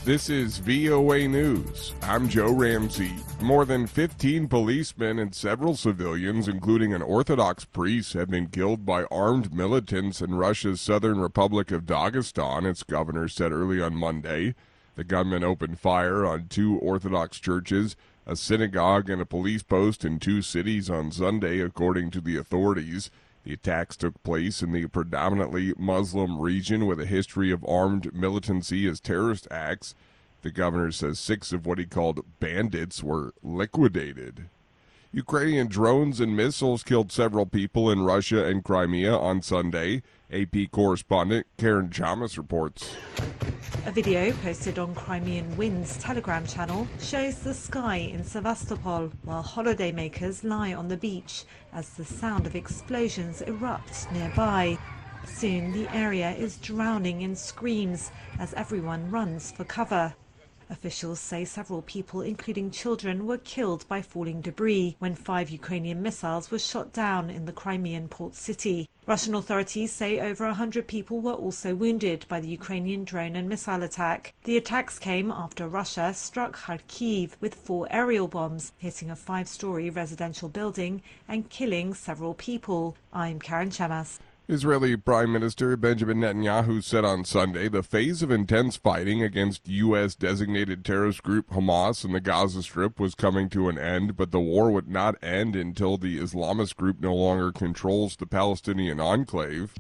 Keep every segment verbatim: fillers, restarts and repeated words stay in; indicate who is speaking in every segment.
Speaker 1: This is V O A News. I'm Joe Ramsey. More than fifteen policemen and several civilians, including an Orthodox priest, have been killed by armed militants in Russia's southern Republic of Dagestan, its governor said early on Monday. The gunmen opened fire on two Orthodox churches, a synagogue, and a police post in two cities on Sunday, according to the authorities. The attacks took place in the predominantly Muslim region with a history of armed militancy as terrorist acts. The governor says six of what he called bandits were liquidated. Ukrainian drones and missiles killed several people in Russia and Crimea on Sunday. A P correspondent Karen Chamas reports.
Speaker 2: A video posted on Crimean Wind's Telegram channel shows the sky in Sevastopol while holidaymakers lie on the beach as the sound of explosions erupts nearby. Soon the area is drowning in screams as everyone runs for cover. Officials say several people, including children, were killed by falling debris when five Ukrainian missiles were shot down in the Crimean port city. Russian authorities say over one hundred people were also wounded by the Ukrainian drone and missile attack. The attacks came after Russia struck Kharkiv with four aerial bombs, hitting a five-story residential building and killing several people. I'm Karen Chamas.
Speaker 1: Israeli Prime Minister Benjamin Netanyahu said on Sunday the phase of intense fighting against U S-designated terrorist group Hamas in the Gaza Strip was coming to an end, but the war would not end until the Islamist group no longer controls the Palestinian enclave.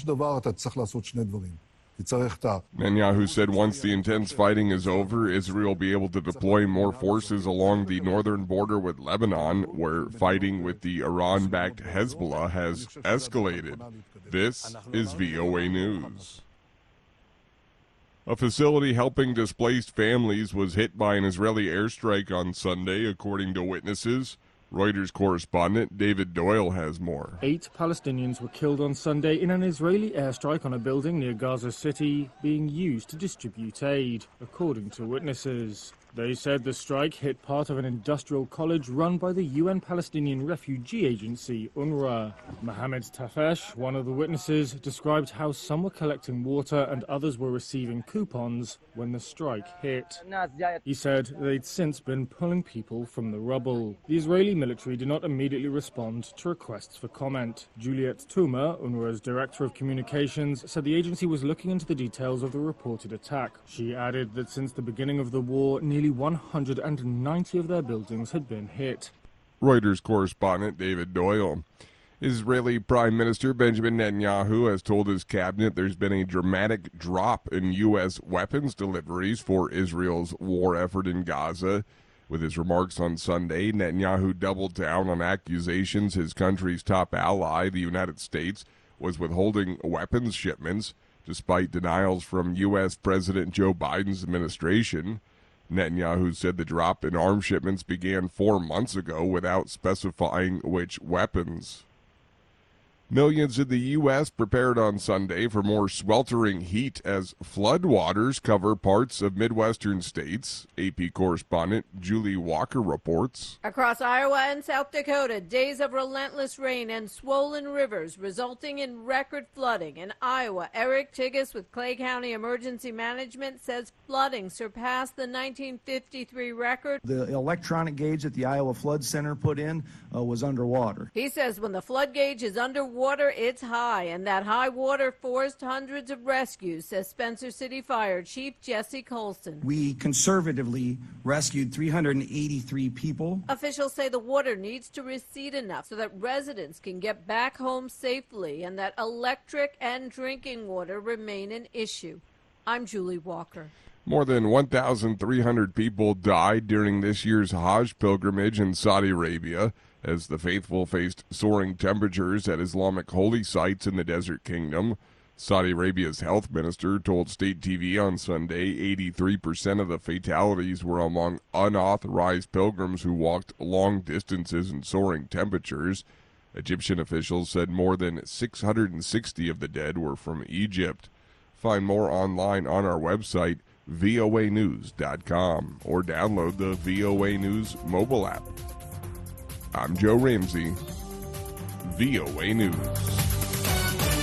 Speaker 1: Netanyahu said once the intense fighting is over, Israel will be able to deploy more forces along the northern border with Lebanon, where fighting with the Iran-backed Hezbollah has escalated. This is V O A News. A facility helping displaced families was hit by an Israeli airstrike on Sunday, according to witnesses. Reuters correspondent David Doyle has more.
Speaker 3: Eight Palestinians were killed on Sunday in an Israeli airstrike on a building near Gaza City being used to distribute aid, according to witnesses. They said the strike hit part of an industrial college run by the U N Palestinian Refugee Agency, UNRWA. Mohammed Tafesh, one of the witnesses, described how some were collecting water and others were receiving coupons when the strike hit. He said they'd since been pulling people from the rubble. The Israeli military did not immediately respond to requests for comment. Juliet Tuma, UNRWA's director of communications, said the agency was looking into the details of the reported attack. She added that since the beginning of the war, nearly one hundred ninety of their buildings had been hit.
Speaker 1: Reuters correspondent David Doyle. Israeli Prime Minister Benjamin Netanyahu has told his cabinet there's been a dramatic drop in U S weapons deliveries for Israel's war effort in Gaza. With his remarks on Sunday, Netanyahu doubled down on accusations his country's top ally, the United States, was withholding weapons shipments, despite denials from U S President Joe Biden's administration. Netanyahu said the drop in arms shipments began four months ago without specifying which weapons. Millions in the U S prepared on Sunday for more sweltering heat as floodwaters cover parts of Midwestern states. A P correspondent Julie Walker reports.
Speaker 4: Across Iowa and South Dakota, days of relentless rain and swollen rivers resulting in record flooding. In Iowa, Eric Tigas with Clay County Emergency Management says flooding surpassed the nineteen fifty-three record.
Speaker 5: The electronic gauge that the Iowa Flood Center put in uh, was underwater.
Speaker 4: He says when the flood gauge is underwater, Water, it's high, and that high water forced hundreds of rescues, says Spencer City Fire Chief Jesse Colson.
Speaker 5: We conservatively rescued three hundred eighty-three people.
Speaker 4: Officials say the water needs to recede enough so that residents can get back home safely and that electric and drinking water remain an issue. I'm Julie Walker.
Speaker 1: More than one thousand three hundred people died during this year's Hajj pilgrimage in Saudi Arabia, as the faithful faced soaring temperatures at Islamic holy sites in the Desert Kingdom. Saudi Arabia's health minister told state T V on Sunday eighty-three percent of the fatalities were among unauthorized pilgrims who walked long distances in soaring temperatures. Egyptian officials said more than six hundred sixty of the dead were from Egypt. Find more online on our website, V O A news dot com, or download the V O A News mobile app. I'm Joe Ramsey, V O A News.